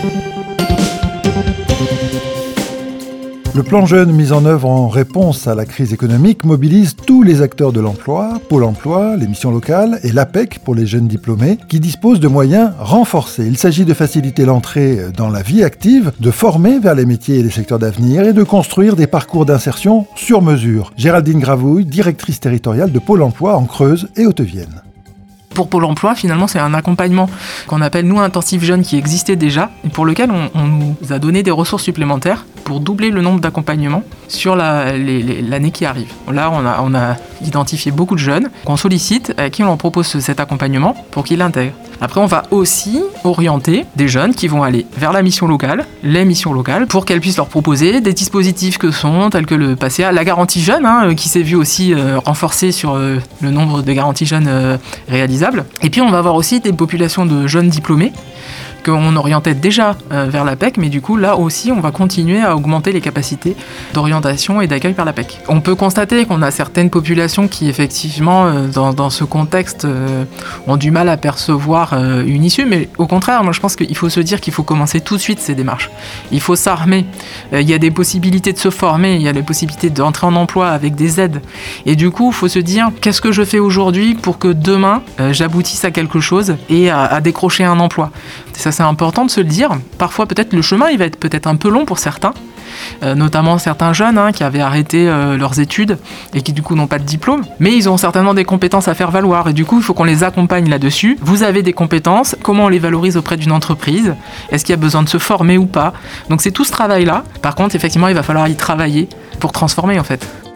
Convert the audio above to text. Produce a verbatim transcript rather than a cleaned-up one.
Le plan Jeunes mis en œuvre en réponse à la crise économique mobilise tous les acteurs de l'emploi, Pôle emploi, les missions locales et l'A P E C pour les jeunes diplômés, qui disposent de moyens renforcés. Il s'agit de faciliter l'entrée dans la vie active, de former vers les métiers et les secteurs d'avenir et de construire des parcours d'insertion sur mesure. Géraldine Gravouille, directrice territoriale de Pôle emploi en Creuse et Haute-Vienne. Pour Pôle emploi, finalement, c'est un accompagnement qu'on appelle, nous, intensif jeune, qui existait déjà, et pour lequel on, on nous a donné des ressources supplémentaires pour doubler le nombre d'accompagnements sur la, les, les, l'année qui arrive. Là, on a, on a identifié beaucoup de jeunes qu'on sollicite, à qui on leur propose cet accompagnement pour qu'ils l'intègrent. Après, on va aussi orienter des jeunes qui vont aller vers la mission locale, les missions locales, pour qu'elles puissent leur proposer des dispositifs que sont, tels que le P A C A, la garantie jeune, hein, qui s'est vue aussi euh, renforcée sur euh, le nombre de garanties jeunes euh, réalisées. Et puis on va avoir aussi des populations de jeunes diplômés qu'on orientait déjà euh, vers l'A P E C, mais du coup là aussi on va continuer à augmenter les capacités d'orientation et d'accueil par l'A P E C. On peut constater qu'on a certaines populations qui effectivement euh, dans, dans ce contexte euh, ont du mal à percevoir euh, une issue, mais au contraire, moi je pense qu'il faut se dire qu'il faut commencer tout de suite ces démarches. Il faut s'armer, euh, il y a des possibilités de se former, il y a des possibilités d'entrer en emploi avec des aides, et du coup il faut se dire qu'est-ce que je fais aujourd'hui pour que demain euh, j'aboutisse à quelque chose et à, à décrocher un emploi. Ça, c'est important de se le dire. Parfois, peut-être, le chemin, il va être peut-être un peu long pour certains, euh, notamment certains jeunes hein, qui avaient arrêté euh, leurs études et qui, du coup, n'ont pas de diplôme. Mais ils ont certainement des compétences à faire valoir. Et du coup, il faut qu'on les accompagne là-dessus. Vous avez des compétences. Comment on les valorise auprès d'une entreprise ? Est-ce qu'il y a besoin de se former ou pas ? Donc, c'est tout ce travail-là. Par contre, effectivement, il va falloir y travailler pour transformer, en fait.